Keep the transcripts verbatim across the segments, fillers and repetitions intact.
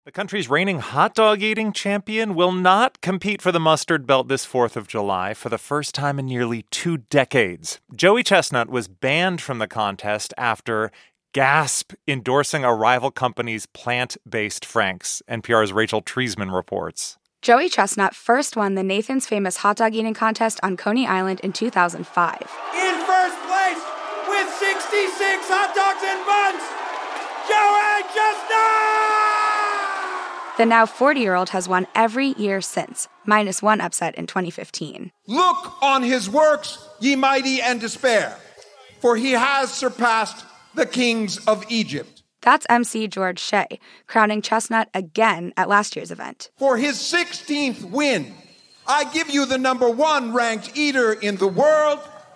The country's reigning hot dog eating champion will not compete for the mustard belt this fourth of July for the first time in nearly two decades. Joey Chestnut was banned from the contest after, gasp, endorsing a rival company's plant-based Franks, N P R's Rachel Treisman reports. Joey Chestnut first won the Nathan's Famous Hot Dog Eating Contest on Coney Island in two thousand five. In first place with sixty-six hot dogs and buns, Joey Chestnut! The now forty-year-old has won every year since, minus one upset in twenty fifteen. Look on his works, ye mighty, and despair, for he has surpassed the kings of Egypt. That's M C George Shea, crowning Chestnut again at last year's event. For his sixteenth win, I give you the number one ranked eater in the world,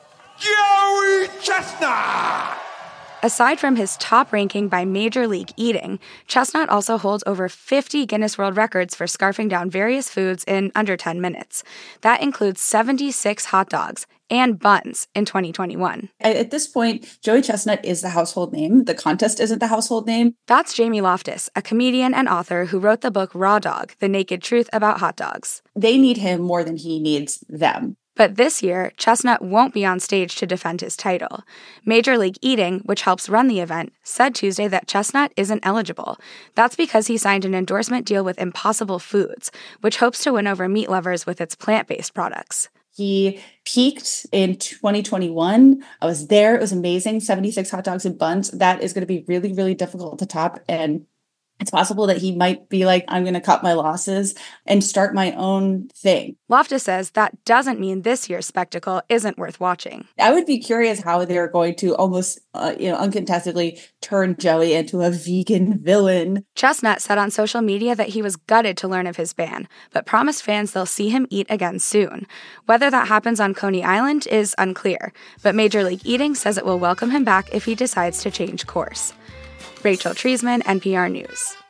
Joey Chestnut! Aside from his top ranking by Major League Eating, Chestnut also holds over fifty Guinness World Records for scarfing down various foods in under ten minutes. That includes seventy-six hot dogs and buns in twenty twenty-one. At this point, Joey Chestnut is the household name. The contest isn't the household name. That's Jamie Loftus, a comedian and author who wrote the book Raw Dog, The Naked Truth About Hot Dogs. They need him more than he needs them. But this year, Chestnut won't be on stage to defend his title. Major League Eating, which helps run the event, said Tuesday that Chestnut isn't eligible. That's because he signed an endorsement deal with Impossible Foods, which hopes to win over meat lovers with its plant-based products. He peaked in twenty twenty-one. I was there. It was amazing. seventy-six hot dogs and buns. That is going to be really, really difficult to top. And it's possible that he might be like, I'm going to cut my losses and start my own thing. Loftus says that doesn't mean this year's spectacle isn't worth watching. I would be curious how they're going to almost, uh, you know, uncontestedly turn Joey into a vegan villain. Chestnut said on social media that he was gutted to learn of his ban, but promised fans they'll see him eat again soon. Whether that happens on Coney Island is unclear, but Major League Eating says it will welcome him back if he decides to change course. Rachel Treisman, N P R News.